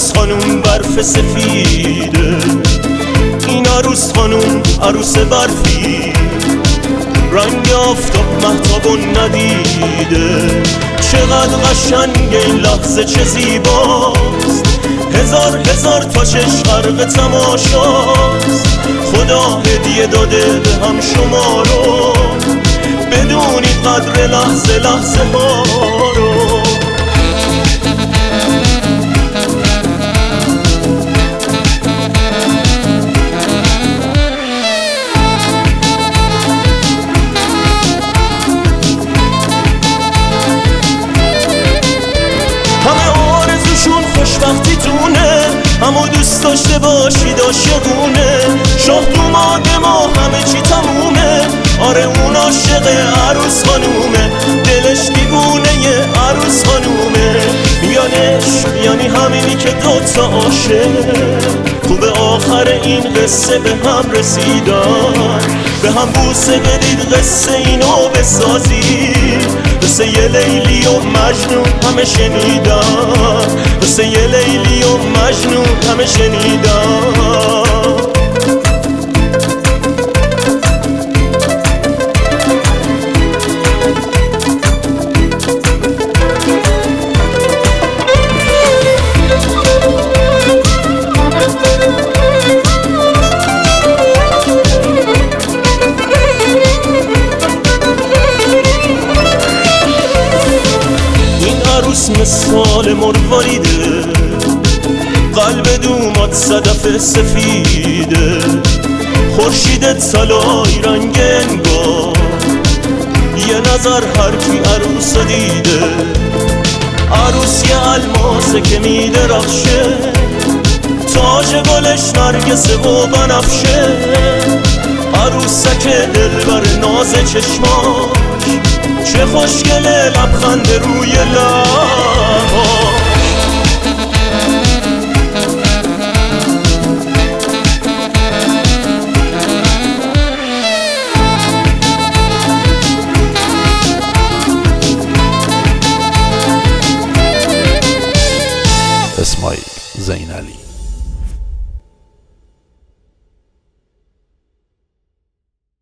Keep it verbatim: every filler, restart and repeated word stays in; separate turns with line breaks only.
عروس خانوم برف سفیده، این عروس خانوم عروس برفی، رنگ آفتاب مهتابو ندیده. چقدر قشنگ این لحظه، چه زیباست، هزار هزار تا چشم غرق تماشاست. خدا هدیه داده به هم شما رو، بدونید قدر لحظه لحظه ها رو. خوشبختی تونه، همو دوست داشته باشید عاشقونه. شاه دوماد ما همه چی تمومه، آره اون عاشق عروس خانومه، دلش دیوونه ی عروس خانومه. میانش یعنی همینی که دوتا عاشق خوبه آخر این قصه به هم رسیدن، به هم بوسه بدید قصه اینو بسازید. قصه یه لیلی و مجنون همه شنیدن، قصه یه لیلی و مجنون همه شنیدن. عروس مثال مرواریده، قلب دومات صدف سفیده، خورشید طلایی رنگ انگار، یه نظر هر کی عروس دیده. عروس یه الماسه که میدرخشه، تاج گلش نرگسه و بنفشه. عروسک دلبر ناز چشماش، چه خوشگله لبخند روی لباش.
اسماعیل زین علی.